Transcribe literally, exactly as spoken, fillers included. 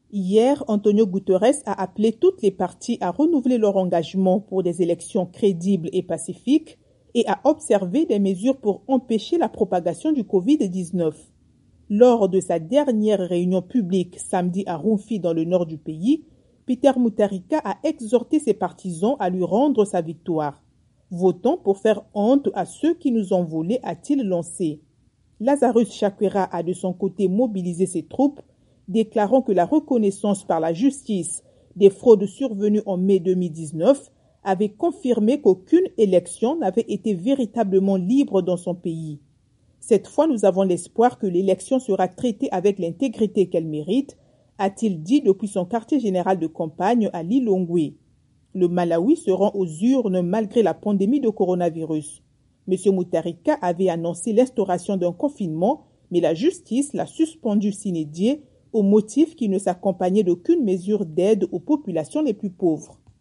Hier, Antonio Guterres a appelé toutes les parties à renouveler leur engagement pour des élections crédibles et pacifiques et à observer des mesures pour empêcher la propagation du covid dix-neuf. Lors de sa dernière réunion publique samedi à Rumfi dans le nord du pays, Peter Mutharika a exhorté ses partisans à lui rendre sa victoire. Votons pour faire honte à ceux qui nous ont volés, a-t-il lancé. Lazarus Chakwera a de son côté mobilisé ses troupes, déclarant que la reconnaissance par la justice des fraudes survenues en mai deux mille dix-neuf avait confirmé qu'aucune élection n'avait été véritablement libre dans son pays. Cette fois, nous avons l'espoir que l'élection sera traitée avec l'intégrité qu'elle mérite, a-t-il dit depuis son quartier général de campagne à Lilongwe. Le Malawi se rend aux urnes malgré la pandémie de coronavirus. M. Mutharika avait annoncé l'instauration d'un confinement, mais la justice l'a suspendu sine die au motif qu'il ne s'accompagnait d'aucune mesure d'aide aux populations les plus pauvres.